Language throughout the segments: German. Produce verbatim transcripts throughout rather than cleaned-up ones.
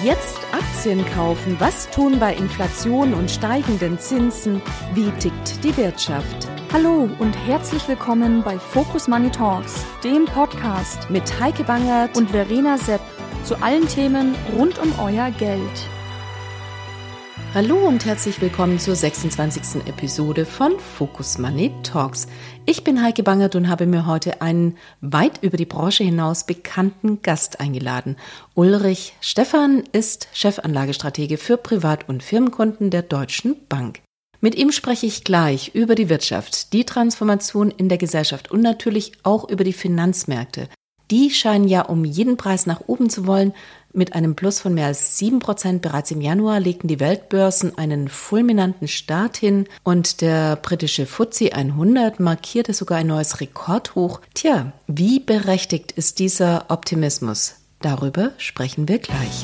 Jetzt Aktien kaufen. Was tun bei Inflation und steigenden Zinsen? Wie tickt die Wirtschaft? Hallo und herzlich willkommen bei Focus Money Talks, dem Podcast Mit Heike Bangert und Verena Sepp zu allen Themen rund um euer Geld. Hallo und herzlich willkommen zur sechsundzwanzigsten Episode von Focus Money Talks. Ich bin Heike Bangert und habe mir heute einen weit über die Branche hinaus bekannten Gast eingeladen. Ulrich Stephan ist Chefanlagestratege für Privat- und Firmenkunden der Deutschen Bank. Mit ihm spreche ich gleich über die Wirtschaft, die Transformation in der Gesellschaft und natürlich auch über die Finanzmärkte. Die scheinen ja um jeden Preis nach oben zu wollen. Mit einem Plus von mehr als sieben Prozent bereits im Januar legten die Weltbörsen einen fulminanten Start hin und der britische F T S E hundert markierte sogar ein neues Rekordhoch. Tja, wie berechtigt ist dieser Optimismus? Darüber sprechen wir gleich.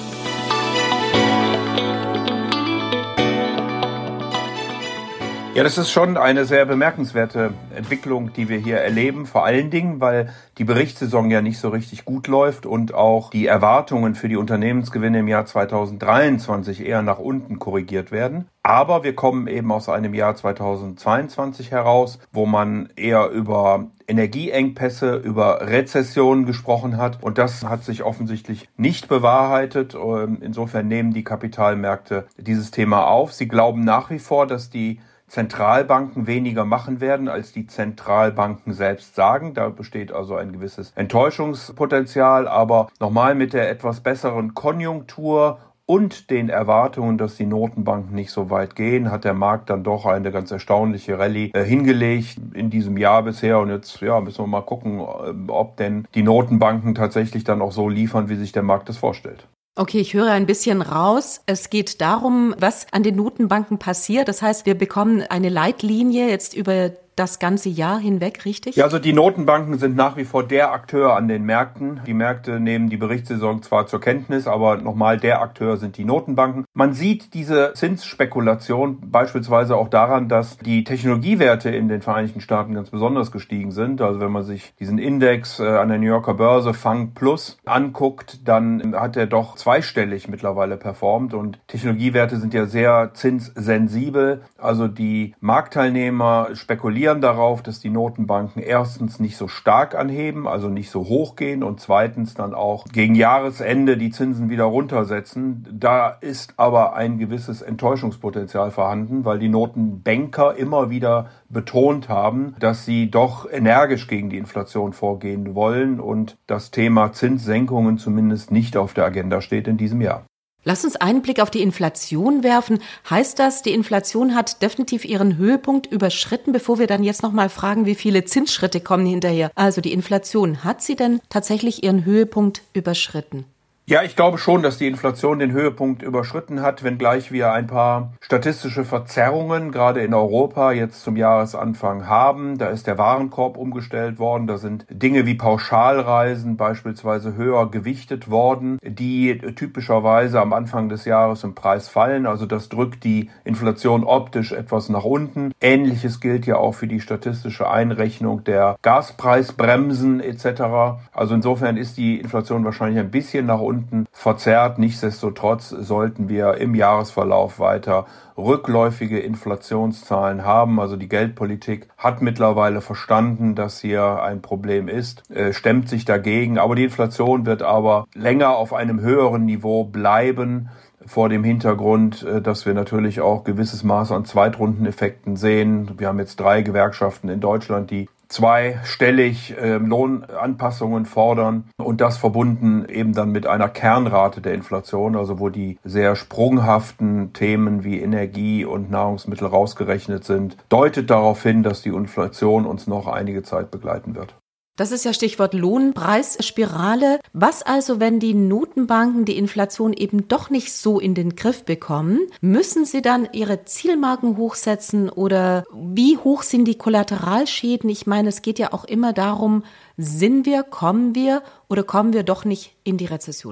Ja, das ist schon eine sehr bemerkenswerte Entwicklung, die wir hier erleben. Vor allen Dingen, weil die Berichtssaison ja nicht so richtig gut läuft und auch die Erwartungen für die Unternehmensgewinne im Jahr zweitausenddreiundzwanzig eher nach unten korrigiert werden. Aber wir kommen eben aus einem Jahr zweitausendzweiundzwanzig heraus, wo man eher über Energieengpässe, über Rezessionen gesprochen hat. Und das hat sich offensichtlich nicht bewahrheitet. Insofern nehmen die Kapitalmärkte dieses Thema auf. Sie glauben nach wie vor, dass die Zentralbanken weniger machen werden, als die Zentralbanken selbst sagen. Da besteht also ein gewisses Enttäuschungspotenzial. Aber nochmal mit der etwas besseren Konjunktur und den Erwartungen, dass die Notenbanken nicht so weit gehen, hat der Markt dann doch eine ganz erstaunliche Rallye äh, hingelegt in diesem Jahr bisher. Und jetzt ja, müssen wir mal gucken, äh, ob denn die Notenbanken tatsächlich dann auch so liefern, wie sich der Markt das vorstellt. Okay, ich höre ein bisschen raus. Es geht darum, was an den Notenbanken passiert. Das heißt, wir bekommen eine Leitlinie jetzt über das ganze Jahr hinweg, richtig? Ja, also die Notenbanken sind nach wie vor der Akteur an den Märkten. Die Märkte nehmen die Berichtssaison zwar zur Kenntnis, aber nochmal der Akteur sind die Notenbanken. Man sieht diese Zinsspekulation beispielsweise auch daran, dass die Technologiewerte in den Vereinigten Staaten ganz besonders gestiegen sind. Also wenn man sich diesen Index äh, an der New Yorker Börse F A N G Plus anguckt, dann hat er doch zweistellig mittlerweile performt. Und Technologiewerte sind ja sehr zinssensibel. Also die Marktteilnehmer spekulieren darauf, dass die Notenbanken erstens nicht so stark anheben, also nicht so hoch gehen und zweitens dann auch gegen Jahresende die Zinsen wieder runtersetzen. Da ist aber ein gewisses Enttäuschungspotenzial vorhanden, weil die Notenbanker immer wieder betont haben, dass sie doch energisch gegen die Inflation vorgehen wollen und das Thema Zinssenkungen zumindest nicht auf der Agenda steht in diesem Jahr. Lass uns einen Blick auf die Inflation werfen. Heißt das, die Inflation hat definitiv ihren Höhepunkt überschritten, bevor wir dann jetzt nochmal fragen, wie viele Zinsschritte kommen hinterher? Also die Inflation, hat sie denn tatsächlich ihren Höhepunkt überschritten? Ja, ich glaube schon, dass die Inflation den Höhepunkt überschritten hat, wenngleich wir ein paar statistische Verzerrungen gerade in Europa jetzt zum Jahresanfang haben. Da ist der Warenkorb umgestellt worden, da sind Dinge wie Pauschalreisen beispielsweise höher gewichtet worden, die typischerweise am Anfang des Jahres im Preis fallen. Also das drückt die Inflation optisch etwas nach unten. Ähnliches gilt ja auch für die statistische Einrechnung der Gaspreisbremsen et cetera. Also insofern ist die Inflation wahrscheinlich ein bisschen nach unten verzerrt. Nichtsdestotrotz sollten wir im Jahresverlauf weiter rückläufige Inflationszahlen haben. Also die Geldpolitik hat mittlerweile verstanden, dass hier ein Problem ist, äh, stemmt sich dagegen. Aber die Inflation wird aber länger auf einem höheren Niveau bleiben, vor dem Hintergrund, dass wir natürlich auch gewisses Maß an Zweitrundeneffekten sehen. Wir haben jetzt drei Gewerkschaften in Deutschland, die zweistellig äh, Lohnanpassungen fordern und das verbunden eben dann mit einer Kernrate der Inflation, also wo die sehr sprunghaften Themen wie Energie und Nahrungsmittel rausgerechnet sind, deutet darauf hin, dass die Inflation uns noch einige Zeit begleiten wird. Das ist ja Stichwort Lohnpreisspirale. Was also, wenn die Notenbanken die Inflation eben doch nicht so in den Griff bekommen? Müssen sie dann ihre Zielmarken hochsetzen oder wie hoch sind die Kollateralschäden? Ich meine, es geht ja auch immer darum, sind wir, kommen wir oder kommen wir doch nicht in die Rezession?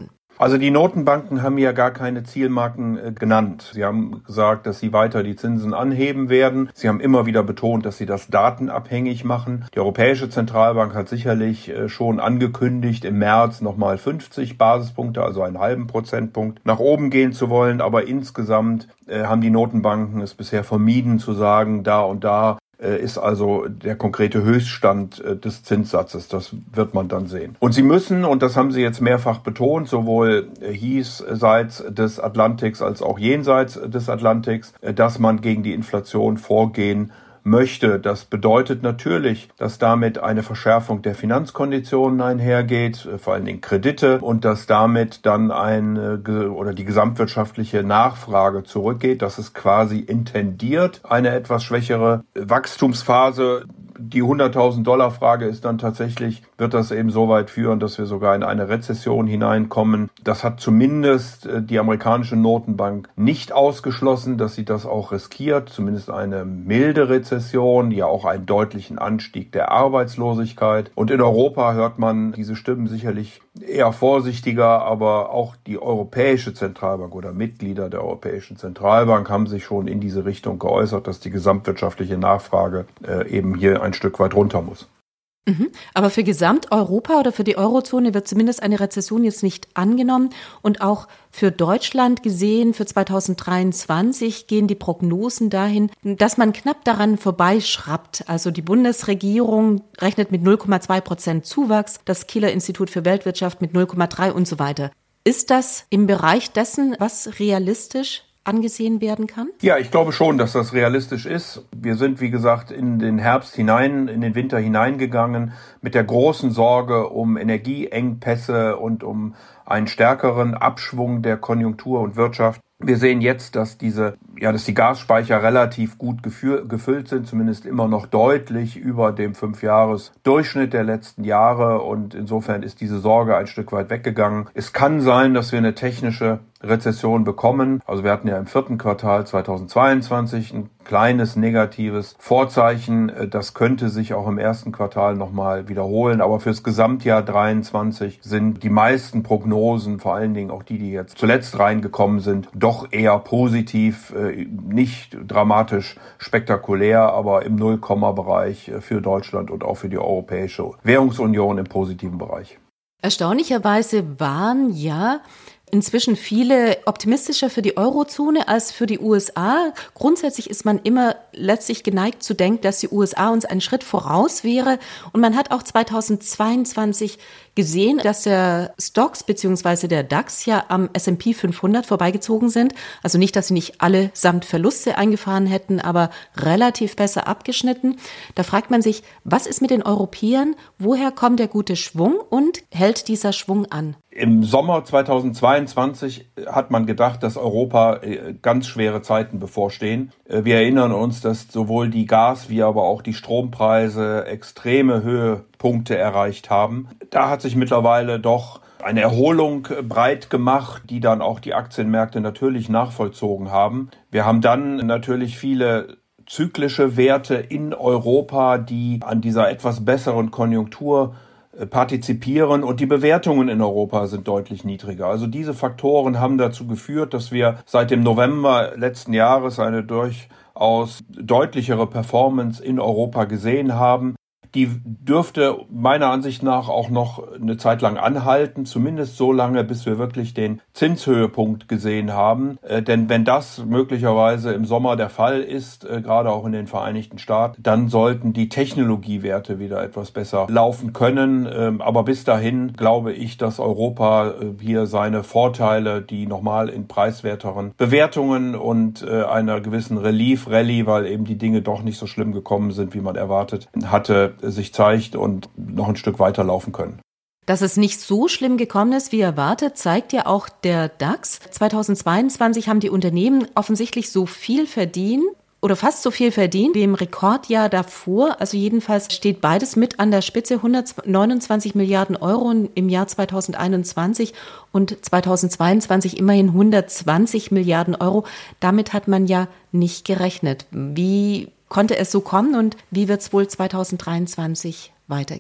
Also die Notenbanken haben ja gar keine Zielmarken äh, genannt. Sie haben gesagt, dass sie weiter die Zinsen anheben werden. Sie haben immer wieder betont, dass sie das datenabhängig machen. Die Europäische Zentralbank hat sicherlich äh, schon angekündigt, im März nochmal fünfzig Basispunkte, also einen halben Prozentpunkt, nach oben gehen zu wollen. Aber insgesamt äh, haben die Notenbanken es bisher vermieden zu sagen, da und da ist also der konkrete Höchststand des Zinssatzes. Das wird man dann sehen. Und sie müssen, und das haben sie jetzt mehrfach betont, sowohl diesseits des Atlantiks als auch jenseits des Atlantiks, dass man gegen die Inflation vorgehen möchte. Das bedeutet natürlich, dass damit eine Verschärfung der Finanzkonditionen einhergeht, vor allen Dingen Kredite, und dass damit dann eine oder die gesamtwirtschaftliche Nachfrage zurückgeht. Das ist quasi intendiert eine etwas schwächere Wachstumsphase. Die hunderttausend Dollar Frage ist dann tatsächlich, wird das eben so weit führen, dass wir sogar in eine Rezession hineinkommen? Das hat zumindest die amerikanische Notenbank nicht ausgeschlossen, dass sie das auch riskiert. Zumindest eine milde Rezession, ja auch einen deutlichen Anstieg der Arbeitslosigkeit. Und in Europa hört man diese Stimmen sicherlich eher vorsichtiger, aber auch die Europäische Zentralbank oder Mitglieder der Europäischen Zentralbank haben sich schon in diese Richtung geäußert, dass die gesamtwirtschaftliche Nachfrage äh, eben hier ein Stück weit runter muss. Mhm. Aber für Gesamteuropa oder für die Eurozone wird zumindest eine Rezession jetzt nicht angenommen. Und auch für Deutschland gesehen, für zweitausenddreiundzwanzig gehen die Prognosen dahin, dass man knapp daran vorbeischraubt. Also die Bundesregierung rechnet mit null Komma zwei Prozent Zuwachs, das Kieler Institut für Weltwirtschaft mit null Komma drei und so weiter. Ist das im Bereich dessen, was realistisch angesehen werden kann? Ja, ich glaube schon, dass das realistisch ist. Wir sind, wie gesagt, in den Herbst hinein, in den Winter hineingegangen mit der großen Sorge um Energieengpässe und um einen stärkeren Abschwung der Konjunktur und Wirtschaft. Wir sehen jetzt, dass diese, ja, dass die Gasspeicher relativ gut gefü- gefüllt sind, zumindest immer noch deutlich über dem Fünfjahres-Durchschnitt der letzten Jahre. Und insofern ist diese Sorge ein Stück weit weggegangen. Es kann sein, dass wir eine technische Rezession bekommen. Also wir hatten ja im vierten Quartal zweitausendzweiundzwanzig ein kleines negatives Vorzeichen. Das könnte sich auch im ersten Quartal nochmal wiederholen. Aber fürs Gesamtjahr dreiundzwanzig sind die meisten Prognosen, vor allen Dingen auch die, die jetzt zuletzt reingekommen sind, doch eher positiv, nicht dramatisch spektakulär, aber im Null-Komma-Bereich für Deutschland und auch für die Europäische Währungsunion im positiven Bereich. Erstaunlicherweise waren ja inzwischen viele optimistischer für die Eurozone als für die U S A. Grundsätzlich ist man immer letztlich geneigt zu denken, dass die U S A uns einen Schritt voraus wäre. Und man hat auch zweitausendzweiundzwanzig gesehen, dass der Stocks bzw. der DAX ja am S und P fünfhundert vorbeigezogen sind. Also nicht, dass sie nicht alle samt Verluste eingefahren hätten, aber relativ besser abgeschnitten. Da fragt man sich, was ist mit den Europäern? Woher kommt der gute Schwung und hält dieser Schwung an? Im Sommer zweitausendzweiundzwanzig hat man gedacht, dass Europa ganz schwere Zeiten bevorstehen. Wir erinnern uns, dass sowohl die Gas- wie aber auch die Strompreise extreme Höhepunkte erreicht haben. Da hat sich mittlerweile doch eine Erholung breit gemacht, die dann auch die Aktienmärkte natürlich nachvollzogen haben. Wir haben dann natürlich viele zyklische Werte in Europa, die an dieser etwas besseren Konjunktur partizipieren, und die Bewertungen in Europa sind deutlich niedriger. Also diese Faktoren haben dazu geführt, dass wir seit dem November letzten Jahres eine durchaus deutlichere Performance in Europa gesehen haben. Die dürfte meiner Ansicht nach auch noch eine Zeit lang anhalten, zumindest so lange, bis wir wirklich den Zinshöhepunkt gesehen haben. Äh, denn wenn das möglicherweise im Sommer der Fall ist, äh, gerade auch in den Vereinigten Staaten, dann sollten die Technologiewerte wieder etwas besser laufen können. Ähm, aber bis dahin glaube ich, dass Europa äh, hier seine Vorteile, die nochmal in preiswerteren Bewertungen und äh, einer gewissen Relief-Rallye, weil eben die Dinge doch nicht so schlimm gekommen sind, wie man erwartet hatte, sich zeigt und noch ein Stück weiterlaufen können. Dass es nicht so schlimm gekommen ist, wie erwartet, zeigt ja auch der DAX. zweitausendzweiundzwanzig haben die Unternehmen offensichtlich so viel verdient oder fast so viel verdient wie im Rekordjahr davor. Also jedenfalls steht beides mit an der Spitze, hundertneunundzwanzig Milliarden Euro im Jahr zweitausendeinundzwanzig und zweitausendzweiundzwanzig immerhin hundertzwanzig Milliarden Euro. Damit hat man ja nicht gerechnet. Wie konnte es so kommen und wie wird es wohl zweitausenddreiundzwanzig weitergehen?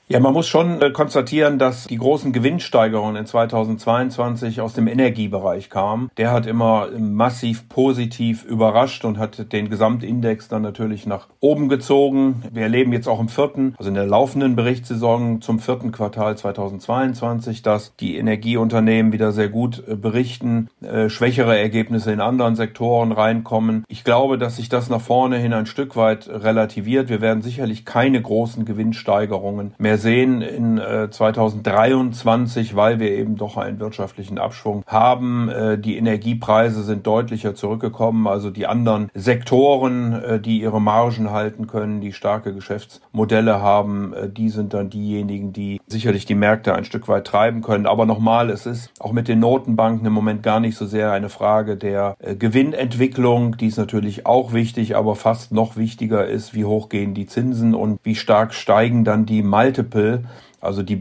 Ja, man muss schon äh, konstatieren, dass die großen Gewinnsteigerungen in zweitausendzweiundzwanzig aus dem Energiebereich kamen. Der hat immer massiv positiv überrascht und hat den Gesamtindex dann natürlich nach oben gezogen. Wir erleben jetzt auch im vierten, also in der laufenden Berichtssaison zum vierten Quartal zweitausendzweiundzwanzig, dass die Energieunternehmen wieder sehr gut äh, berichten, äh, schwächere Ergebnisse in anderen Sektoren reinkommen. Ich glaube, dass sich das nach vorne hin ein Stück weit relativiert. Wir werden sicherlich keine großen Gewinnsteigerungen mehr sehen in äh, zweitausenddreiundzwanzig, weil wir eben doch einen wirtschaftlichen Abschwung haben. Äh, die Energiepreise sind deutlicher zurückgekommen, also die anderen Sektoren, äh, die ihre Margen halten können, die starke Geschäftsmodelle haben, äh, die sind dann diejenigen, die sicherlich die Märkte ein Stück weit treiben können. Aber nochmal, es ist auch mit den Notenbanken im Moment gar nicht so sehr eine Frage der äh, Gewinnentwicklung, die ist natürlich auch wichtig, aber fast noch wichtiger ist, wie hoch gehen die Zinsen und wie stark steigen dann die Multiple, also die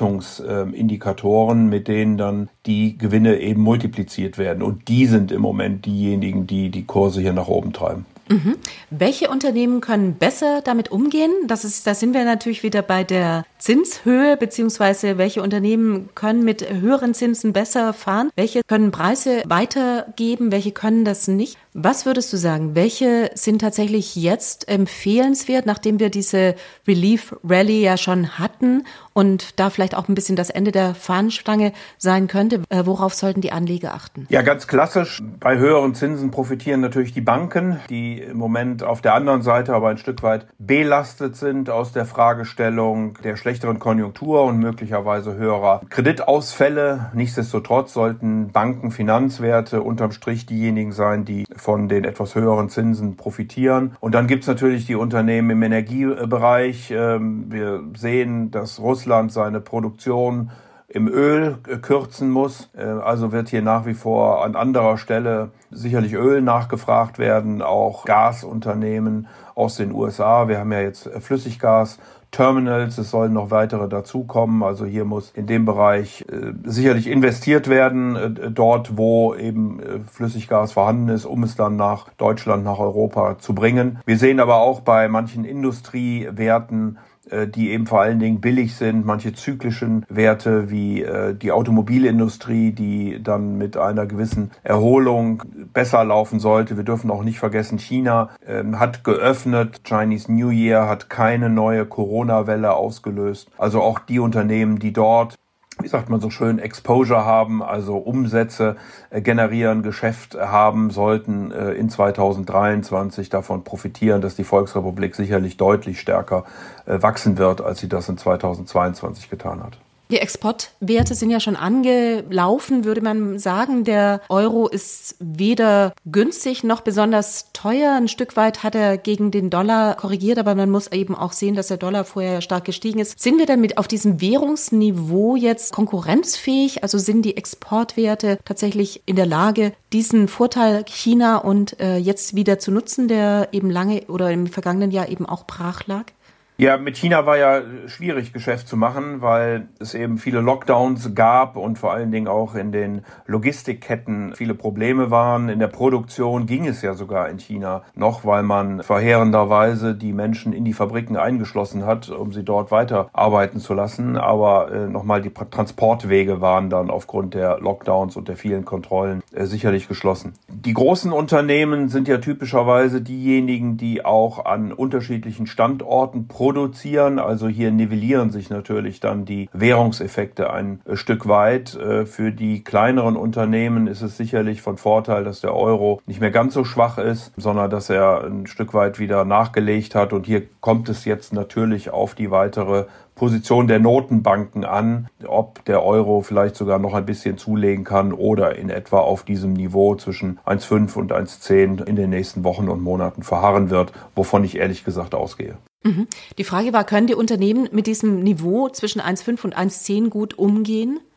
Bewertungsindikatoren, mit denen dann die Gewinne eben multipliziert werden. Und die sind im Moment diejenigen, die die Kurse hier nach oben treiben. Mhm. Welche Unternehmen können besser damit umgehen? Das ist, da sind wir natürlich wieder bei der Zinshöhe, beziehungsweise welche Unternehmen können mit höheren Zinsen besser fahren? Welche können Preise weitergeben? Welche können das nicht? Was würdest du sagen? Welche sind tatsächlich jetzt empfehlenswert, nachdem wir diese Relief Rally ja schon hatten und da vielleicht auch ein bisschen das Ende der Fahnenstange sein könnte? Äh, worauf sollten die Anleger achten? Ja, ganz klassisch. Bei höheren Zinsen profitieren natürlich die Banken, die im Moment auf der anderen Seite aber ein Stück weit belastet sind aus der Fragestellung der schlechteren Konjunktur und möglicherweise höherer Kreditausfälle. Nichtsdestotrotz sollten Banken, Finanzwerte unterm Strich diejenigen sein, die von den etwas höheren Zinsen profitieren. Und dann gibt es natürlich die Unternehmen im Energiebereich. Wir sehen, dass Russland seine Produktion im Öl kürzen muss. Also wird hier nach wie vor an anderer Stelle sicherlich Öl nachgefragt werden, auch Gasunternehmen aus den U S A. Wir haben ja jetzt Flüssiggas-Terminals, es sollen noch weitere dazukommen. Also hier muss in dem Bereich äh, sicherlich investiert werden, äh, dort wo eben äh, Flüssiggas vorhanden ist, um es dann nach Deutschland, nach Europa zu bringen. Wir sehen aber auch bei manchen Industriewerten, die eben vor allen Dingen billig sind, manche zyklischen Werte wie äh, die Automobilindustrie, die dann mit einer gewissen Erholung besser laufen sollte. Wir dürfen auch nicht vergessen, China äh, hat geöffnet, Chinese New Year hat keine neue Corona-Welle ausgelöst. Also auch die Unternehmen, die dort, wie sagt man so schön, Exposure haben, also Umsätze äh, generieren, Geschäft haben, sollten äh, in zweitausenddreiundzwanzig davon profitieren, dass die Volksrepublik sicherlich deutlich stärker äh, wachsen wird, als sie das in zweitausendzweiundzwanzig getan hat. Die Exportwerte sind ja schon angelaufen, würde man sagen. Der Euro ist weder günstig noch besonders teuer. Ein Stück weit hat er gegen den Dollar korrigiert, aber man muss eben auch sehen, dass der Dollar vorher stark gestiegen ist. Sind wir denn mit auf diesem Währungsniveau jetzt konkurrenzfähig? Also sind die Exportwerte tatsächlich in der Lage, diesen Vorteil China und äh, jetzt wieder zu nutzen, der eben lange oder im vergangenen Jahr eben auch brach lag? Ja, mit China war ja schwierig, Geschäft zu machen, weil es eben viele Lockdowns gab und vor allen Dingen auch in den Logistikketten viele Probleme waren. In der Produktion ging es ja sogar in China noch, weil man verheerenderweise die Menschen in die Fabriken eingeschlossen hat, um sie dort weiter arbeiten zu lassen. Aber äh, nochmal, die Transportwege waren dann aufgrund der Lockdowns und der vielen Kontrollen äh, sicherlich geschlossen. Die großen Unternehmen sind ja typischerweise diejenigen, die auch an unterschiedlichen Standorten produzieren. produzieren. Also hier nivellieren sich natürlich dann die Währungseffekte ein Stück weit. Für die kleineren Unternehmen ist es sicherlich von Vorteil, dass der Euro nicht mehr ganz so schwach ist, sondern dass er ein Stück weit wieder nachgelegt hat. Und hier kommt es jetzt natürlich auf die weitere Position der Notenbanken an, ob der Euro vielleicht sogar noch ein bisschen zulegen kann oder in etwa auf diesem Niveau zwischen eins Komma fünf und eins Komma zehn in den nächsten Wochen und Monaten verharren wird, wovon ich ehrlich gesagt ausgehe. Die Frage war, können die Unternehmen mit diesem Niveau zwischen eins Komma fünf und eins Komma zehn gut umgehen?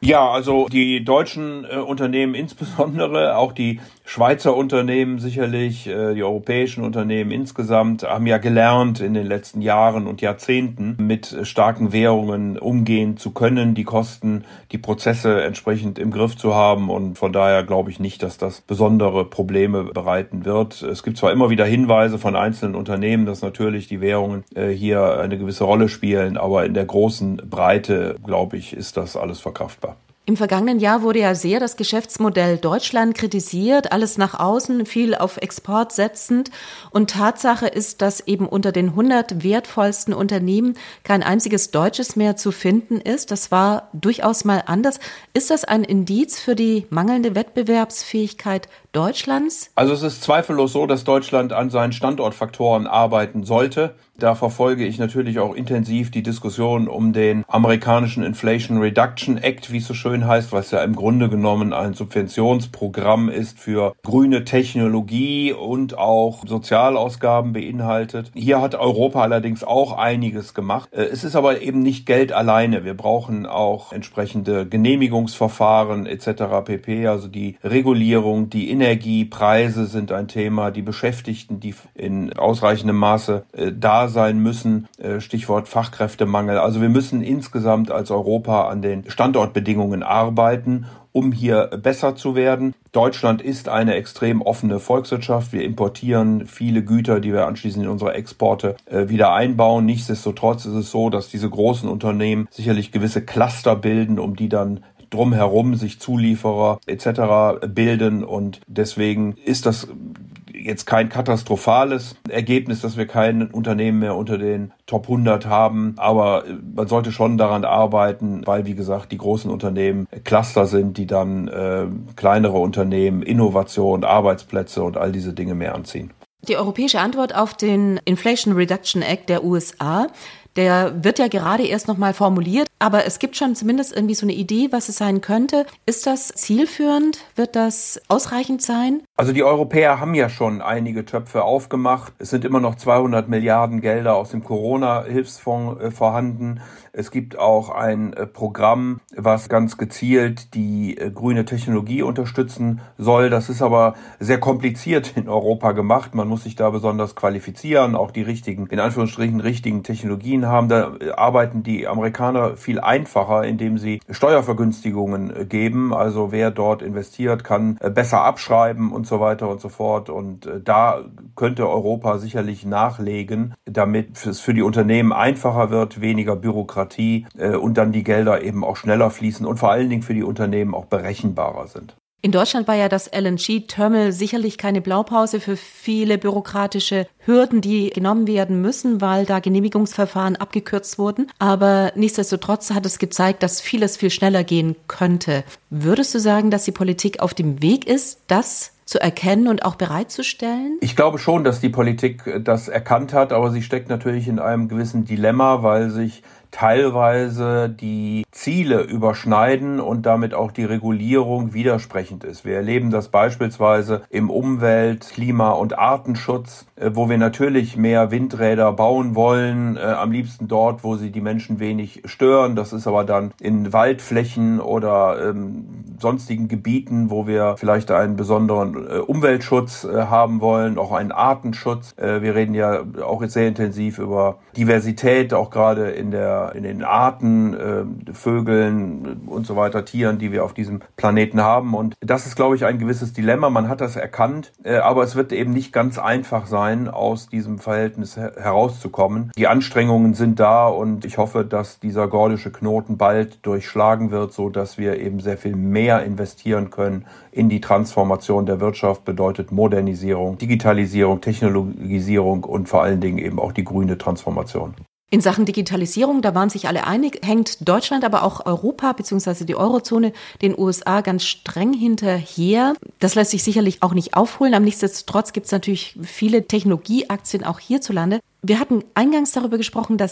Ja, also die deutschen äh, Unternehmen insbesondere, auch die Schweizer Unternehmen sicherlich, äh, die europäischen Unternehmen insgesamt, haben ja gelernt in den letzten Jahren und Jahrzehnten mit äh, starken Währungen umgehen zu können, die Kosten, die Prozesse entsprechend im Griff zu haben, und von daher glaube ich nicht, dass das besondere Probleme bereiten wird. Es gibt zwar immer wieder Hinweise von einzelnen Unternehmen, dass natürlich die Währungen äh, hier eine gewisse Rolle spielen, aber in der großen Breite, glaube ich, ist das alles verkraftbar. Im vergangenen Jahr wurde ja sehr das Geschäftsmodell Deutschland kritisiert, alles nach außen, viel auf Export setzend. Und Tatsache ist, dass eben unter den hundert wertvollsten Unternehmen kein einziges deutsches mehr zu finden ist. Das war durchaus mal anders. Ist das ein Indiz für die mangelnde Wettbewerbsfähigkeit Deutschlands? Also es ist zweifellos so, dass Deutschland an seinen Standortfaktoren arbeiten sollte. Da verfolge ich natürlich auch intensiv die Diskussion um den amerikanischen Inflation Reduction Act, wie es so schön heißt, was ja im Grunde genommen ein Subventionsprogramm ist für grüne Technologie und auch Sozialausgaben beinhaltet. Hier hat Europa allerdings auch einiges gemacht. Es ist aber eben nicht Geld alleine. Wir brauchen auch entsprechende Genehmigungsverfahren et cetera pp. Also die Regulierung, die Energiepreise sind ein Thema, die Beschäftigten, die in ausreichendem Maße äh, da sein müssen, äh, Stichwort Fachkräftemangel. Also wir müssen insgesamt als Europa an den Standortbedingungen arbeiten, um hier besser zu werden. Deutschland ist eine extrem offene Volkswirtschaft. Wir importieren viele Güter, die wir anschließend in unsere Exporte äh, wieder einbauen. Nichtsdestotrotz ist es so, dass diese großen Unternehmen sicherlich gewisse Cluster bilden, um die dann drumherum sich Zulieferer et cetera bilden, und deswegen ist das jetzt kein katastrophales Ergebnis, dass wir kein Unternehmen mehr unter den Top hundert haben, aber man sollte schon daran arbeiten, weil, wie gesagt, die großen Unternehmen Cluster sind, die dann äh, kleinere Unternehmen, Innovation, Arbeitsplätze und all diese Dinge mehr anziehen. Die europäische Antwort auf den Inflation Reduction Act der U S A, der wird ja gerade erst nochmal formuliert, aber es gibt schon zumindest irgendwie so eine Idee, was es sein könnte. Ist das zielführend? Wird das ausreichend sein? Also die Europäer haben ja schon einige Töpfe aufgemacht. Es sind immer noch zweihundert Milliarden Gelder aus dem Corona-Hilfsfonds äh, vorhanden. Es gibt auch ein äh, Programm, was ganz gezielt die äh, grüne Technologie unterstützen soll. Das ist aber sehr kompliziert in Europa gemacht. Man muss sich da besonders qualifizieren, auch die richtigen, in Anführungsstrichen richtigen Technologien haben. Da äh, arbeiten die Amerikaner viel einfacher, indem sie Steuervergünstigungen äh, geben. Also wer dort investiert, kann äh, besser abschreiben und so weiter und so fort. Und äh, da könnte Europa sicherlich nachlegen, damit es für die Unternehmen einfacher wird, weniger Bürokratie äh, und dann die Gelder eben auch schneller fließen und vor allen Dingen für die Unternehmen auch berechenbarer sind. In Deutschland war ja das L N G-Terminal sicherlich keine Blaupause für viele bürokratische Hürden, die genommen werden müssen, weil da Genehmigungsverfahren abgekürzt wurden. Aber nichtsdestotrotz hat es gezeigt, dass vieles viel schneller gehen könnte. Würdest du sagen, dass die Politik auf dem Weg ist, das zu erkennen und auch bereitzustellen? Ich glaube schon, dass die Politik das erkannt hat, aber sie steckt natürlich in einem gewissen Dilemma, weil sich teilweise die Ziele überschneiden und damit auch die Regulierung widersprechend ist. Wir erleben das beispielsweise im Umwelt-, Klima- und Artenschutz, wo wir natürlich mehr Windräder bauen wollen, äh, am liebsten dort, wo sie die Menschen wenig stören. Das ist aber dann in Waldflächen oder ähm, sonstigen Gebieten, wo wir vielleicht einen besonderen äh, Umweltschutz äh, haben wollen, auch einen Artenschutz. Äh, wir reden ja auch jetzt sehr intensiv über Diversität, auch gerade in der in den Arten, äh, Vögeln und so weiter, Tieren, die wir auf diesem Planeten haben. Und das ist, glaube ich, ein gewisses Dilemma. Man hat das erkannt, äh, aber es wird eben nicht ganz einfach sein, aus diesem Verhältnis her- herauszukommen. Die Anstrengungen sind da und ich hoffe, dass dieser gordische Knoten bald durchschlagen wird, so dass wir eben sehr viel mehr investieren können in die Transformation der Wirtschaft, bedeutet Modernisierung, Digitalisierung, Technologisierung und vor allen Dingen eben auch die grüne Transformation. In Sachen Digitalisierung, da waren sich alle einig, hängt Deutschland, aber auch Europa bzw. die Eurozone den U S A ganz streng hinterher. Das lässt sich sicherlich auch nicht aufholen. Am nichtsdestotrotz gibt es natürlich viele Technologieaktien auch hierzulande. Wir hatten eingangs darüber gesprochen, dass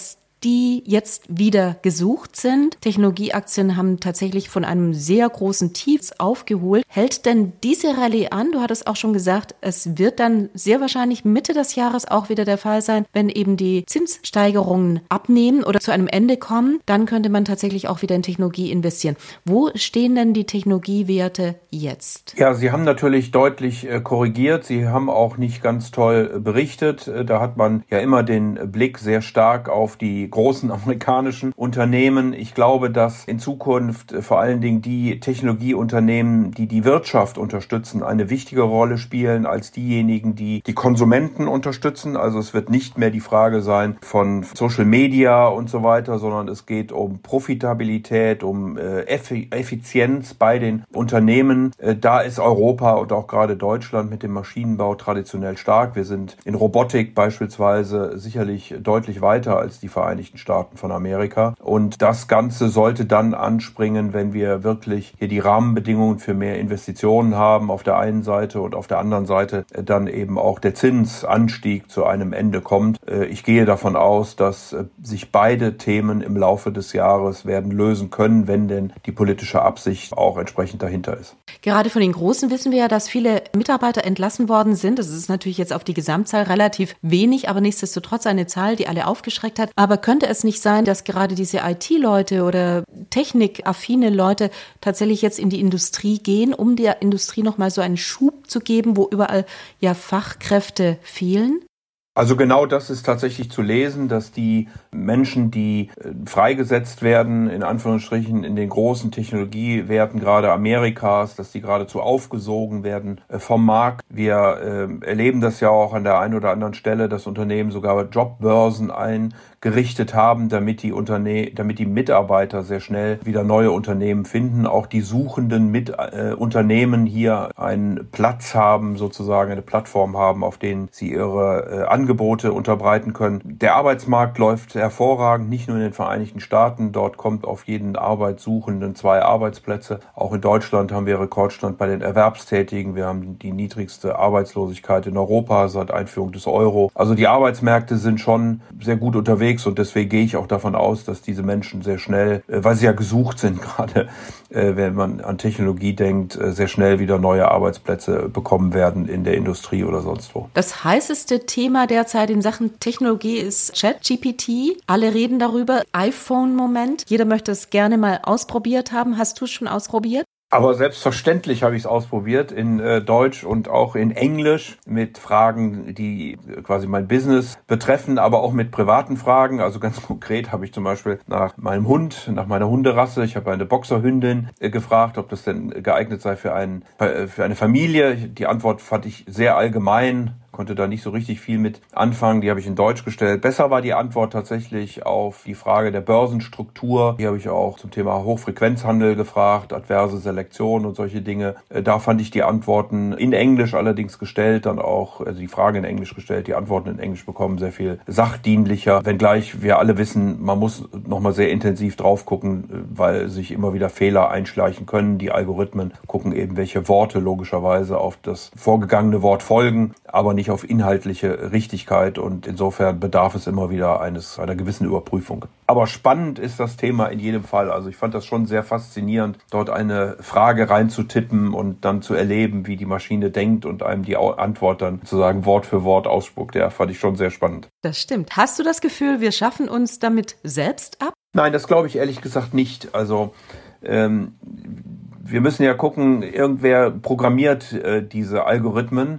die jetzt wieder gesucht sind. Technologieaktien haben tatsächlich von einem sehr großen Tief aufgeholt. Hält denn diese Rallye an? Du hattest auch schon gesagt, es wird dann sehr wahrscheinlich Mitte des Jahres auch wieder der Fall sein, wenn eben die Zinssteigerungen abnehmen oder zu einem Ende kommen, dann könnte man tatsächlich auch wieder in Technologie investieren. Wo stehen denn die Technologiewerte jetzt? Ja, sie haben natürlich deutlich äh, korrigiert. Sie haben auch nicht ganz toll äh, berichtet. Äh, da hat man ja immer den Blick sehr stark auf die großen amerikanischen Unternehmen. Ich glaube, dass in Zukunft äh, vor allen Dingen die Technologieunternehmen, die die Wirtschaft unterstützen, eine wichtige Rolle spielen als diejenigen, die die Konsumenten unterstützen. Also es wird nicht mehr die Frage sein von Social Media und so weiter, sondern es geht um Profitabilität, um äh, Effizienz bei den Unternehmen. Äh, da ist Europa und auch gerade Deutschland mit dem Maschinenbau traditionell stark. Wir sind in Robotik beispielsweise sicherlich deutlich weiter als die Vereinigten Staaten von Amerika. Und das Ganze sollte dann anspringen, wenn wir wirklich hier die Rahmenbedingungen für mehr Investitionen haben auf der einen Seite und auf der anderen Seite dann eben auch der Zinsanstieg zu einem Ende kommt. Ich gehe davon aus, dass sich beide Themen im Laufe des Jahres werden lösen können, wenn denn die politische Absicht auch entsprechend dahinter ist. Gerade von den Großen wissen wir ja, dass viele Mitarbeiter entlassen worden sind. Das ist natürlich jetzt auf die Gesamtzahl relativ wenig, aber nichtsdestotrotz eine Zahl, die alle aufgeschreckt hat. Aber könnte es nicht sein, dass gerade diese I T-Leute oder technikaffine Leute tatsächlich jetzt in die Industrie gehen, um der Industrie nochmal so einen Schub zu geben, wo überall ja Fachkräfte fehlen? Also genau das ist tatsächlich zu lesen, dass die Menschen, die freigesetzt werden, in Anführungsstrichen in den großen Technologiewerten gerade Amerikas, dass die geradezu aufgesogen werden vom Markt. Wir äh, erleben das ja auch an der einen oder anderen Stelle, dass Unternehmen sogar Jobbörsen eingerichtet haben, damit die Unterne- damit die Mitarbeiter sehr schnell wieder neue Unternehmen finden. Auch die suchenden mit, äh, Unternehmen hier einen Platz haben, sozusagen eine Plattform haben, auf denen sie ihre äh, Angebote unterbreiten können. Der Arbeitsmarkt läuft hervorragend, nicht nur in den Vereinigten Staaten. Dort kommt auf jeden Arbeitssuchenden zwei Arbeitsplätze. Auch in Deutschland haben wir Rekordstand bei den Erwerbstätigen. Wir haben die niedrigste Arbeitslosigkeit in Europa seit Einführung des Euro. Also die Arbeitsmärkte sind schon sehr gut unterwegs und deswegen gehe ich auch davon aus, dass diese Menschen sehr schnell, weil sie ja gesucht sind, gerade wenn man an Technologie denkt, sehr schnell wieder neue Arbeitsplätze bekommen werden in der Industrie oder sonst wo. Das heißeste Thema derzeit in Sachen Technologie ist ChatGPT. Alle reden darüber. iPhone-Moment. Jeder möchte es gerne mal ausprobiert haben. Hast du es schon ausprobiert? Aber selbstverständlich habe ich es ausprobiert in äh, Deutsch und auch in Englisch mit Fragen, die quasi mein Business betreffen, aber auch mit privaten Fragen. Also ganz konkret habe ich zum Beispiel nach meinem Hund, nach meiner Hunderasse, ich habe eine Boxerhündin äh, gefragt, ob das denn geeignet sei für, einen, äh, für eine Familie. Die Antwort fand ich sehr allgemein. Konnte da nicht so richtig viel mit anfangen. Die habe ich in Deutsch gestellt. Besser war die Antwort tatsächlich auf die Frage der Börsenstruktur. Die habe ich auch zum Thema Hochfrequenzhandel gefragt, adverse Selektion und solche Dinge. Da fand ich die Antworten in Englisch allerdings gestellt, dann auch, also die Frage in Englisch gestellt, die Antworten in Englisch bekommen, sehr viel sachdienlicher. Wenngleich wir alle wissen, man muss nochmal sehr intensiv drauf gucken, weil sich immer wieder Fehler einschleichen können. Die Algorithmen gucken eben, welche Worte logischerweise auf das vorgegangene Wort folgen, aber nicht auf inhaltliche Richtigkeit und insofern bedarf es immer wieder eines einer gewissen Überprüfung. Aber spannend ist das Thema in jedem Fall. Also ich fand das schon sehr faszinierend, dort eine Frage reinzutippen und dann zu erleben, wie die Maschine denkt und einem die Antwort dann sozusagen Wort für Wort ausspuckt. Ja, fand ich schon sehr spannend. Das stimmt. Hast du das Gefühl, wir schaffen uns damit selbst ab? Nein, das glaube ich ehrlich gesagt nicht. Also ähm, wir müssen ja gucken, irgendwer programmiert äh, diese Algorithmen.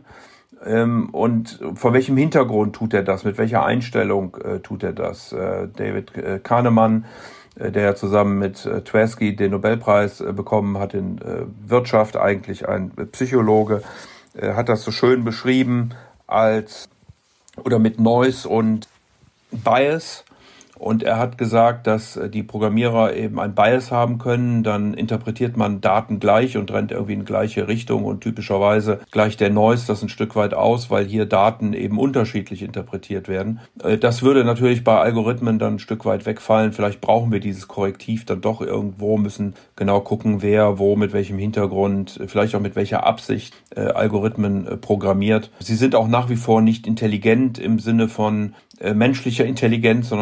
Und vor welchem Hintergrund tut er das? Mit welcher Einstellung äh, tut er das? Äh, David äh, Kahnemann, äh, der zusammen mit äh, Tversky den Nobelpreis äh, bekommen hat in äh, Wirtschaft, eigentlich ein Psychologe, äh, hat das so schön beschrieben als oder mit Noise und Bias. Und er hat gesagt, dass die Programmierer eben ein Bias haben können. Dann interpretiert man Daten gleich und rennt irgendwie in gleiche Richtung. Und typischerweise gleicht der Noise das ein Stück weit aus, weil hier Daten eben unterschiedlich interpretiert werden. Das würde natürlich bei Algorithmen dann ein Stück weit wegfallen. Vielleicht brauchen wir dieses Korrektiv dann doch irgendwo, müssen genau gucken, wer, wo, mit welchem Hintergrund, vielleicht auch mit welcher Absicht äh, Algorithmen äh, programmiert. Sie sind auch nach wie vor nicht intelligent im Sinne von äh, menschlicher Intelligenz, sondern sie beruhen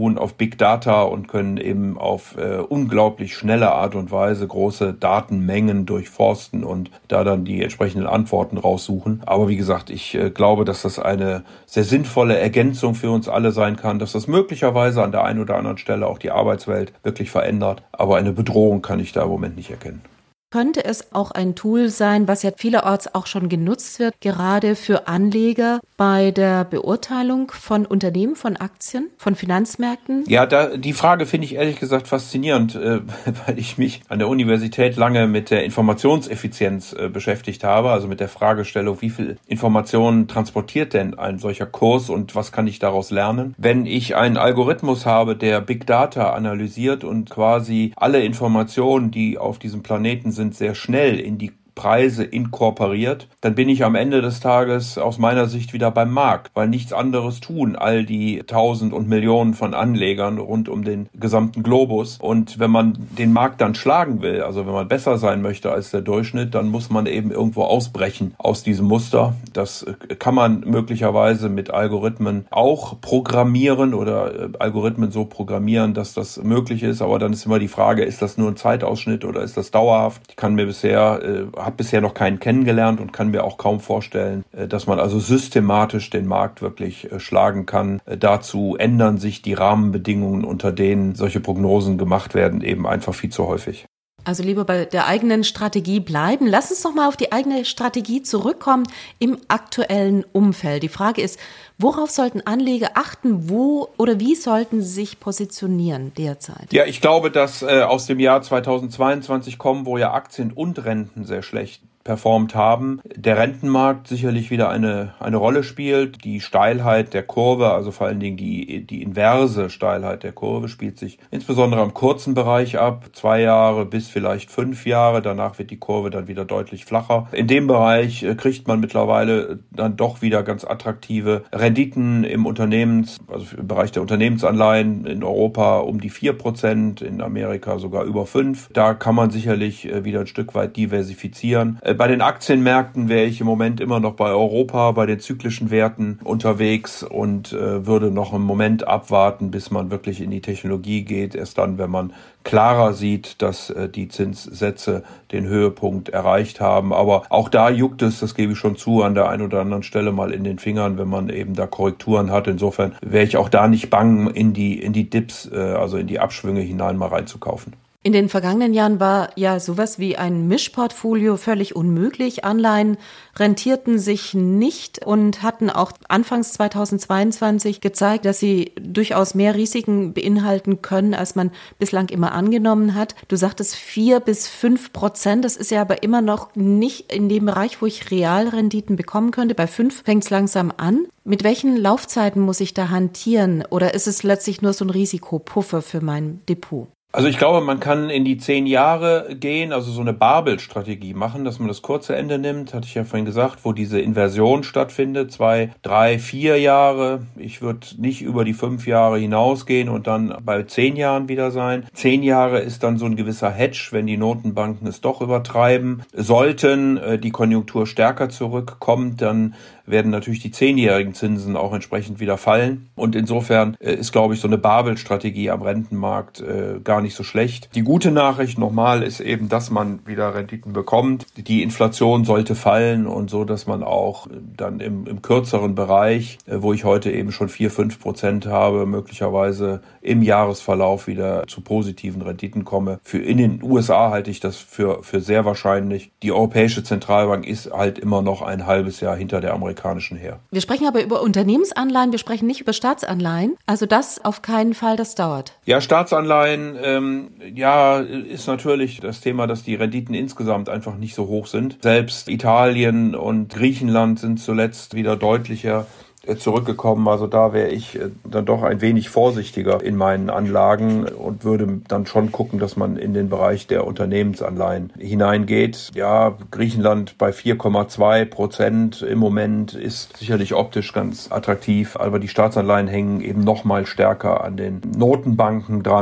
beruhen auf Big Data und können eben auf äh, unglaublich schnelle Art und Weise große Datenmengen durchforsten und da dann die entsprechenden Antworten raussuchen. Aber wie gesagt, ich äh, glaube, dass das eine sehr sinnvolle Ergänzung für uns alle sein kann, dass das möglicherweise an der einen oder anderen Stelle auch die Arbeitswelt wirklich verändert. Aber eine Bedrohung kann ich da im Moment nicht erkennen. Könnte es auch ein Tool sein, was ja vielerorts auch schon genutzt wird, gerade für Anleger bei der Beurteilung von Unternehmen, von Aktien, von Finanzmärkten? Ja, da, die Frage finde ich ehrlich gesagt faszinierend, äh, weil ich mich an der Universität lange mit der Informationseffizienz äh, beschäftigt habe, also mit der Fragestellung, wie viel Informationen transportiert denn ein solcher Kurs und was kann ich daraus lernen? Wenn ich einen Algorithmus habe, der Big Data analysiert und quasi alle Informationen, die auf diesem Planeten sind, sehr schnell in die Preise inkorporiert, dann bin ich am Ende des Tages aus meiner Sicht wieder beim Markt, weil nichts anderes tun all die Tausend und Millionen von Anlegern rund um den gesamten Globus. Und wenn man den Markt dann schlagen will, also wenn man besser sein möchte als der Durchschnitt, dann muss man eben irgendwo ausbrechen aus diesem Muster. Das kann man möglicherweise mit Algorithmen auch programmieren oder Algorithmen so programmieren, dass das möglich ist. Aber dann ist immer die Frage, ist das nur ein Zeitausschnitt oder ist das dauerhaft? Ich kann mir bisher äh, habe bisher noch keinen kennengelernt und kann mir auch kaum vorstellen, dass man also systematisch den Markt wirklich schlagen kann. Dazu ändern sich die Rahmenbedingungen, unter denen solche Prognosen gemacht werden, eben einfach viel zu häufig. Also lieber bei der eigenen Strategie bleiben. Lass uns noch mal auf die eigene Strategie zurückkommen im aktuellen Umfeld. Die Frage ist, worauf sollten Anleger achten? Wo oder wie sollten sie sich positionieren derzeit? Ja, ich glaube, dass äh, aus dem Jahr zweitausendzweiundzwanzig kommen, wo ja Aktien und Renten sehr schlecht performt haben, der Rentenmarkt sicherlich wieder eine eine Rolle spielt. Die Steilheit der Kurve, also vor allen Dingen die die inverse Steilheit der Kurve, spielt sich insbesondere am kurzen Bereich ab, zwei Jahre bis vielleicht fünf Jahre. Danach wird die Kurve dann wieder deutlich flacher. In dem Bereich äh, kriegt man mittlerweile dann doch wieder ganz attraktive Renditen im Unternehmens, also im Bereich der Unternehmensanleihen in Europa um die vier Prozent, in Amerika sogar über fünf. Da kann man sicherlich äh, wieder ein Stück weit diversifizieren. Äh, Bei den Aktienmärkten wäre ich im Moment immer noch bei Europa, bei den zyklischen Werten unterwegs und äh, würde noch einen Moment abwarten, bis man wirklich in die Technologie geht. Erst dann, wenn man klarer sieht, dass äh, die Zinssätze den Höhepunkt erreicht haben. Aber auch da juckt es, das gebe ich schon zu, an der einen oder anderen Stelle mal in den Fingern, wenn man eben da Korrekturen hat. Insofern wäre ich auch da nicht bang, in die, in die Dips, äh, also in die Abschwünge hinein mal reinzukaufen. In den vergangenen Jahren war ja sowas wie ein Mischportfolio völlig unmöglich. Anleihen rentierten sich nicht und hatten auch anfangs zweitausendzweiundzwanzig gezeigt, dass sie durchaus mehr Risiken beinhalten können, als man bislang immer angenommen hat. Du sagtest vier bis fünf Prozent. Das ist ja aber immer noch nicht in dem Bereich, wo ich Realrenditen bekommen könnte. Bei fünf fängt es langsam an. Mit welchen Laufzeiten muss ich da hantieren? Oder ist es letztlich nur so ein Risikopuffer für mein Depot? Also ich glaube, man kann in die zehn Jahre gehen, also so eine Barbell-Strategie machen, dass man das kurze Ende nimmt, hatte ich ja vorhin gesagt, wo diese Inversion stattfindet, zwei, drei, vier Jahre. Ich würde nicht über die fünf Jahre hinausgehen und dann bei zehn Jahren wieder sein. Zehn Jahre ist dann so ein gewisser Hedge, wenn die Notenbanken es doch übertreiben. Sollten äh, die Konjunktur stärker zurückkommt, dann werden natürlich die zehnjährigen Zinsen auch entsprechend wieder fallen. Und insofern äh, ist, glaube ich, so eine Barbell-Strategie am Rentenmarkt äh, gar nicht so schlecht. Die gute Nachricht nochmal ist eben, dass man wieder Renditen bekommt. Die Inflation sollte fallen und so, dass man auch dann im, im kürzeren Bereich, äh, wo ich heute eben schon vier, fünf Prozent habe, möglicherweise im Jahresverlauf wieder zu positiven Renditen komme. Für in den U S A halte ich das für, für sehr wahrscheinlich. Die Europäische Zentralbank ist halt immer noch ein halbes Jahr hinter der amerikanischen her. Wir sprechen aber über Unternehmensanleihen, wir sprechen nicht über Staatsanleihen. Also das auf keinen Fall, das dauert. Ja, Staatsanleihen, ähm, ja, ist natürlich das Thema, dass die Renditen insgesamt einfach nicht so hoch sind. Selbst Italien und Griechenland sind zuletzt wieder deutlicher zurückgekommen. Also da wäre ich dann doch ein wenig vorsichtiger in meinen Anlagen und würde dann schon gucken, dass man in den Bereich der Unternehmensanleihen hineingeht. Ja, Griechenland bei vier Komma zwei Prozent im Moment ist sicherlich optisch ganz attraktiv, aber die Staatsanleihen hängen eben noch mal stärker an den Notenbanken dran.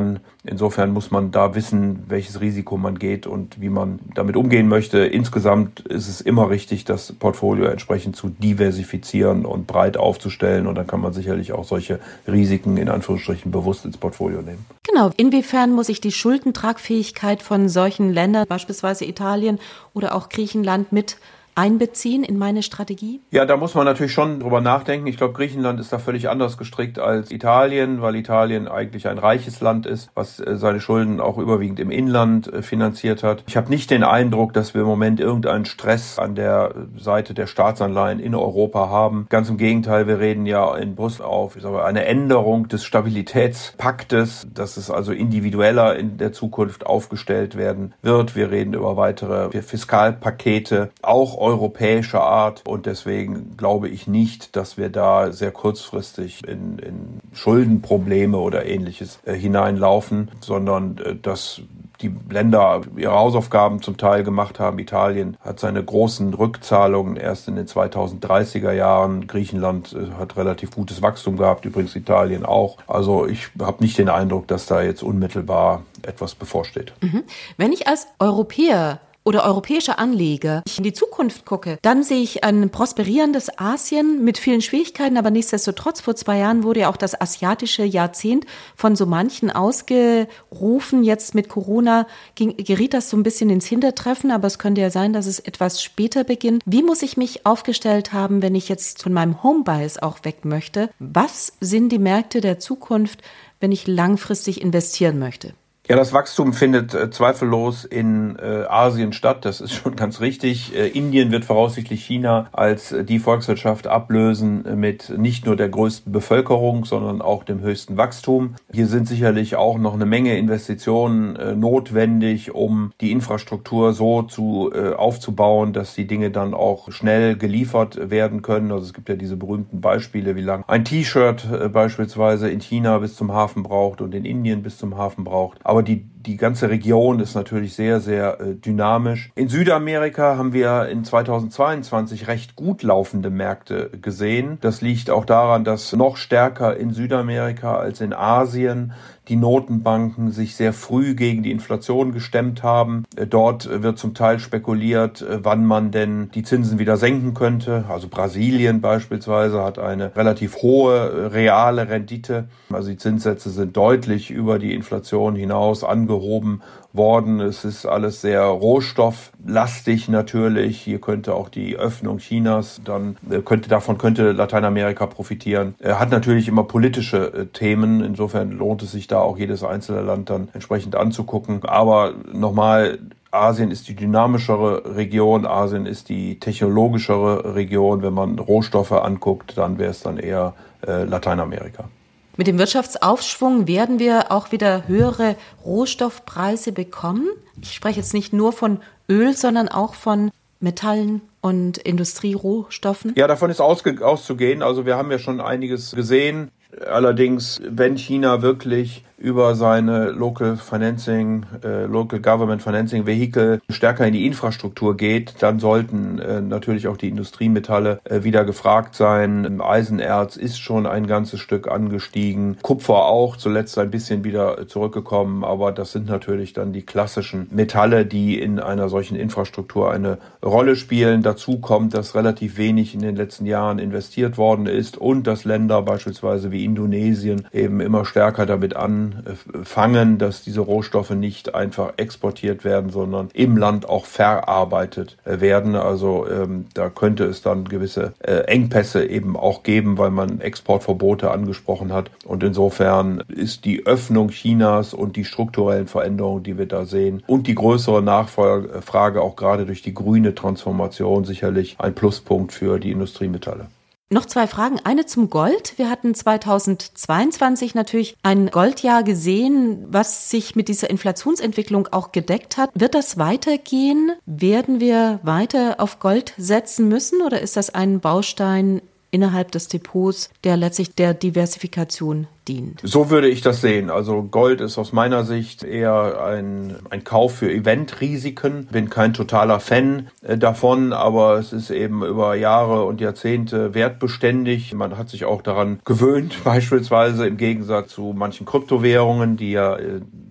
Insofern muss man da wissen, welches Risiko man geht und wie man damit umgehen möchte. Insgesamt ist es immer richtig, das Portfolio entsprechend zu diversifizieren und breit aufzustellen. Und dann kann man sicherlich auch solche Risiken in Anführungsstrichen bewusst ins Portfolio nehmen. Genau. Inwiefern muss ich die Schuldentragfähigkeit von solchen Ländern, beispielsweise Italien oder auch Griechenland, mit einbeziehen in meine Strategie? Ja, da muss man natürlich schon drüber nachdenken. Ich glaube, Griechenland ist da völlig anders gestrickt als Italien, weil Italien eigentlich ein reiches Land ist, was seine Schulden auch überwiegend im Inland finanziert hat. Ich habe nicht den Eindruck, dass wir im Moment irgendeinen Stress an der Seite der Staatsanleihen in Europa haben. Ganz im Gegenteil, wir reden ja in Brüssel auf ich sage, eine Änderung des Stabilitätspaktes, dass es also individueller in der Zukunft aufgestellt werden wird. Wir reden über weitere Fiskalpakete, auch europäischer Art, und deswegen glaube ich nicht, dass wir da sehr kurzfristig in, in Schuldenprobleme oder Ähnliches äh, hineinlaufen, sondern äh, dass die Länder ihre Hausaufgaben zum Teil gemacht haben. Italien hat seine großen Rückzahlungen erst in den zweitausenddreißiger Jahren. Griechenland äh, hat relativ gutes Wachstum gehabt, übrigens Italien auch. Also ich habe nicht den Eindruck, dass da jetzt unmittelbar etwas bevorsteht. Mhm. Wenn ich als Europäer oder europäischer Anleger in die Zukunft gucke, dann sehe ich ein prosperierendes Asien mit vielen Schwierigkeiten, aber nichtsdestotrotz, vor zwei Jahren wurde ja auch das asiatische Jahrzehnt von so manchen ausgerufen. Jetzt mit Corona ging, geriet das so ein bisschen ins Hintertreffen, aber es könnte ja sein, dass es etwas später beginnt. Wie muss ich mich aufgestellt haben, wenn ich jetzt von meinem Homebias auch weg möchte? Was sind die Märkte der Zukunft, wenn ich langfristig investieren möchte? Ja, das Wachstum findet äh, zweifellos in äh, Asien statt. Das ist schon ganz richtig. Äh, Indien wird voraussichtlich China als äh, die Volkswirtschaft ablösen äh, mit nicht nur der größten Bevölkerung, sondern auch dem höchsten Wachstum. Hier sind sicherlich auch noch eine Menge Investitionen äh, notwendig, um die Infrastruktur so zu äh, aufzubauen, dass die Dinge dann auch schnell geliefert werden können. Also es gibt ja diese berühmten Beispiele, wie lange ein T-Shirt äh, beispielsweise in China bis zum Hafen braucht und in Indien bis zum Hafen braucht. Aber die, die ganze Region ist natürlich sehr, sehr äh, dynamisch. In Südamerika haben wir in zweitausendzweiundzwanzig recht gut laufende Märkte gesehen. Das liegt auch daran, dass noch stärker in Südamerika als in Asien die Notenbanken sich sehr früh gegen die Inflation gestemmt haben. Dort wird zum Teil spekuliert, wann man denn die Zinsen wieder senken könnte. Also Brasilien beispielsweise hat eine relativ hohe reale Rendite. Also die Zinssätze sind deutlich über die Inflation hinaus angehoben worden. Es ist alles sehr rohstofflastig natürlich. Hier könnte auch die Öffnung Chinas, dann könnte davon könnte Lateinamerika profitieren. Er hat natürlich immer politische Themen. Insofern lohnt es sich da auch jedes einzelne Land dann entsprechend anzugucken. Aber nochmal, Asien ist die dynamischere Region, Asien ist die technologischere Region. Wenn man Rohstoffe anguckt, dann wäre es dann eher äh, Lateinamerika. Mit dem Wirtschaftsaufschwung werden wir auch wieder höhere Rohstoffpreise bekommen. Ich spreche jetzt nicht nur von Öl, sondern auch von Metallen und Industrierohstoffen. Ja, davon ist ausge- auszugehen. Also wir haben ja schon einiges gesehen. Allerdings, wenn China wirklich über seine Local Financing, äh, Local Government Financing Vehicle stärker in die Infrastruktur geht, dann sollten äh, natürlich auch die Industriemetalle äh, wieder gefragt sein. Eisenerz ist schon ein ganzes Stück angestiegen, Kupfer auch, zuletzt ein bisschen wieder zurückgekommen, aber das sind natürlich dann die klassischen Metalle, die in einer solchen Infrastruktur eine Rolle spielen. Dazu kommt, dass relativ wenig in den letzten Jahren investiert worden ist und dass Länder beispielsweise wie Indonesien eben immer stärker damit anfangen, dass diese Rohstoffe nicht einfach exportiert werden, sondern im Land auch verarbeitet werden. Also ähm, da könnte es dann gewisse äh, Engpässe eben auch geben, weil man Exportverbote angesprochen hat. Und insofern ist die Öffnung Chinas und die strukturellen Veränderungen, die wir da sehen, und die größere Nachfrage auch gerade durch die grüne Transformation sicherlich ein Pluspunkt für die Industriemetalle. Noch zwei Fragen. Eine zum Gold. Wir hatten zweitausendzweiundzwanzig natürlich ein Goldjahr gesehen, was sich mit dieser Inflationsentwicklung auch gedeckt hat. Wird das weitergehen? Werden wir weiter auf Gold setzen müssen oder ist das ein Baustein innerhalb des Depots, der letztlich der Diversifikation dient? So würde ich das sehen. Also Gold ist aus meiner Sicht eher ein, ein Kauf für Eventrisiken. Bin kein totaler Fan äh, davon, aber es ist eben über Jahre und Jahrzehnte wertbeständig. Man hat sich auch daran gewöhnt, beispielsweise im Gegensatz zu manchen Kryptowährungen, die ja äh,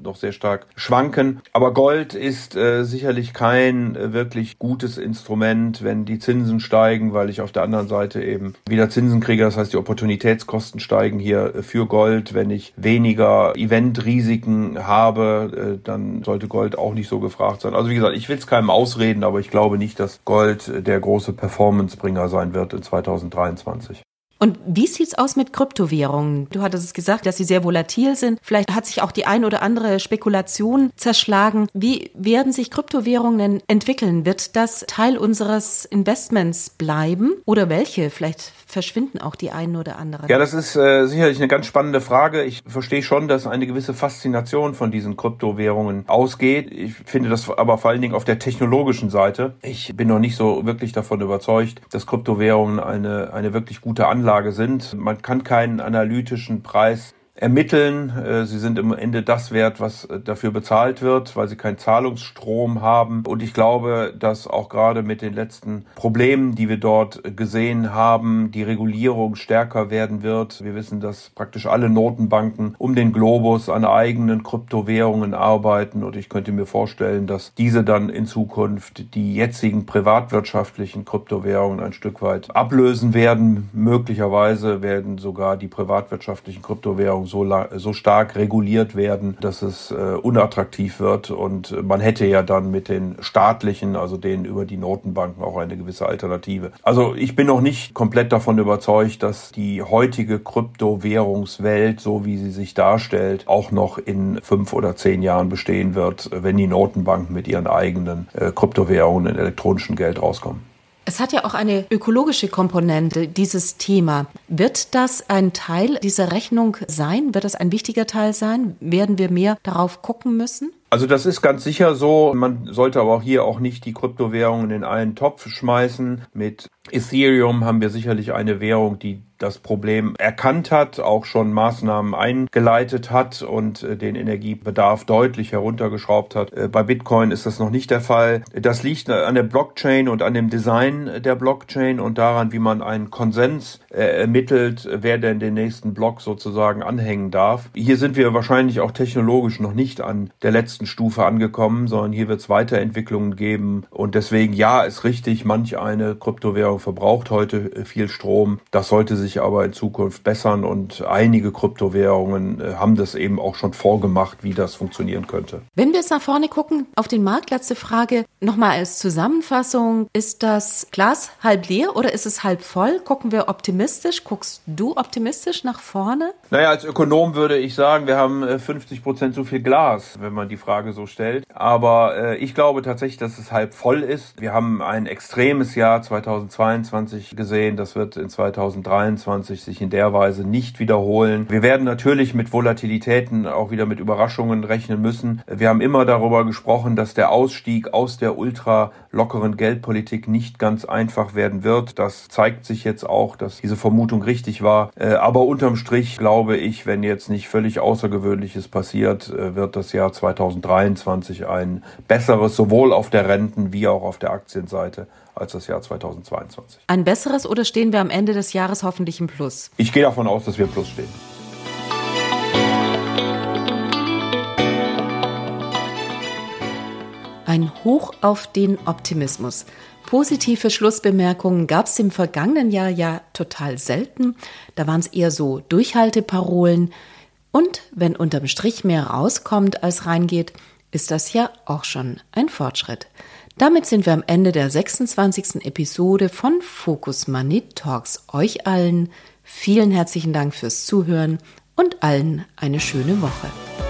noch sehr stark schwanken. Aber Gold ist äh, sicherlich kein äh, wirklich gutes Instrument, wenn die Zinsen steigen, weil ich auf der anderen Seite eben wieder Zinsen kriege. Das heißt, die Opportunitätskosten steigen hier äh, für Gold. Wenn ich weniger Eventrisiken habe, äh, dann sollte Gold auch nicht so gefragt sein. Also wie gesagt, ich will es keinem ausreden, aber ich glaube nicht, dass Gold äh, der große Performancebringer sein wird in zweitausenddreiundzwanzig. Und wie sieht's aus mit Kryptowährungen? Du hattest es gesagt, dass sie sehr volatil sind. Vielleicht hat sich auch die ein oder andere Spekulation zerschlagen. Wie werden sich Kryptowährungen entwickeln? Wird das Teil unseres Investments bleiben? Oder welche? Vielleicht verschwinden auch die einen oder anderen. Ja, das ist äh, sicherlich eine ganz spannende Frage. Ich verstehe schon, dass eine gewisse Faszination von diesen Kryptowährungen ausgeht. Ich finde das aber vor allen Dingen auf der technologischen Seite. Ich bin noch nicht so wirklich davon überzeugt, dass Kryptowährungen eine, eine wirklich gute Anlage sind. Man kann keinen analytischen Preis ermitteln. Sie sind im Ende das wert, was dafür bezahlt wird, weil sie keinen Zahlungsstrom haben. Und ich glaube, dass auch gerade mit den letzten Problemen, die wir dort gesehen haben, die Regulierung stärker werden wird. Wir wissen, dass praktisch alle Notenbanken um den Globus an eigenen Kryptowährungen arbeiten. Und ich könnte mir vorstellen, dass diese dann in Zukunft die jetzigen privatwirtschaftlichen Kryptowährungen ein Stück weit ablösen werden. Möglicherweise werden sogar die privatwirtschaftlichen Kryptowährungen so, so stark reguliert werden, dass es äh, unattraktiv wird, und man hätte ja dann mit den staatlichen, also denen über die Notenbanken, auch eine gewisse Alternative. Also ich bin noch nicht komplett davon überzeugt, dass die heutige Kryptowährungswelt, so wie sie sich darstellt, auch noch in fünf oder zehn Jahren bestehen wird, wenn die Notenbanken mit ihren eigenen äh, Kryptowährungen in elektronischem Geld rauskommen. Es hat ja auch eine ökologische Komponente, dieses Thema. Wird das ein Teil dieser Rechnung sein? Wird das ein wichtiger Teil sein? Werden wir mehr darauf gucken müssen? Also das ist ganz sicher so. Man sollte aber auch hier auch nicht die Kryptowährungen in einen Topf schmeißen. Mit Ethereum haben wir sicherlich eine Währung, die das Problem erkannt hat, auch schon Maßnahmen eingeleitet hat und äh, den Energiebedarf deutlich heruntergeschraubt hat. Äh, bei Bitcoin ist das noch nicht der Fall. Das liegt an der Blockchain und an dem Design der Blockchain und daran, wie man einen Konsens äh, ermittelt, wer denn den nächsten Block sozusagen anhängen darf. Hier sind wir wahrscheinlich auch technologisch noch nicht an der letzten Stufe angekommen, sondern hier wird es Weiterentwicklungen geben. Und deswegen, ja, ist richtig, manch eine Kryptowährung verbraucht heute viel Strom. Das sollte sich aber in Zukunft bessern, und einige Kryptowährungen äh, haben das eben auch schon vorgemacht, wie das funktionieren könnte. Wenn wir jetzt nach vorne gucken, auf den Markt, letzte Frage, nochmal als Zusammenfassung, ist das Glas halb leer oder ist es halb voll? Gucken wir optimistisch? Guckst du optimistisch nach vorne? Naja, als Ökonom würde ich sagen, wir haben äh, fünfzig Prozent so viel Glas, wenn man die Frage so stellt. Aber äh, ich glaube tatsächlich, dass es halb voll ist. Wir haben ein extremes Jahr zweitausendzweiundzwanzig gesehen. Das wird in zweitausenddreiundzwanzig sich in der Weise nicht wiederholen. Wir werden natürlich mit Volatilitäten auch wieder mit Überraschungen rechnen müssen. Wir haben immer darüber gesprochen, dass der Ausstieg aus der ultra lockeren Geldpolitik nicht ganz einfach werden wird. Das zeigt sich jetzt auch, dass diese Vermutung richtig war. Aber unterm Strich glaube ich, wenn jetzt nicht völlig Außergewöhnliches passiert, wird das Jahr zweitausenddreiundzwanzig ein besseres, sowohl auf der Renten- wie auch auf der Aktienseite, als das Jahr zweitausendzweiundzwanzig. Ein besseres, oder stehen wir am Ende des Jahres hoffentlich im Plus? Ich gehe davon aus, dass wir im Plus stehen. Ein Hoch auf den Optimismus. Positive Schlussbemerkungen gab es im vergangenen Jahr ja total selten. Da waren es eher so Durchhalteparolen. Und wenn unterm Strich mehr rauskommt, als reingeht, ist das ja auch schon ein Fortschritt. Damit sind wir am Ende der sechsundzwanzigsten Episode von Focus Money Talks. Euch allen vielen herzlichen Dank fürs Zuhören und allen eine schöne Woche.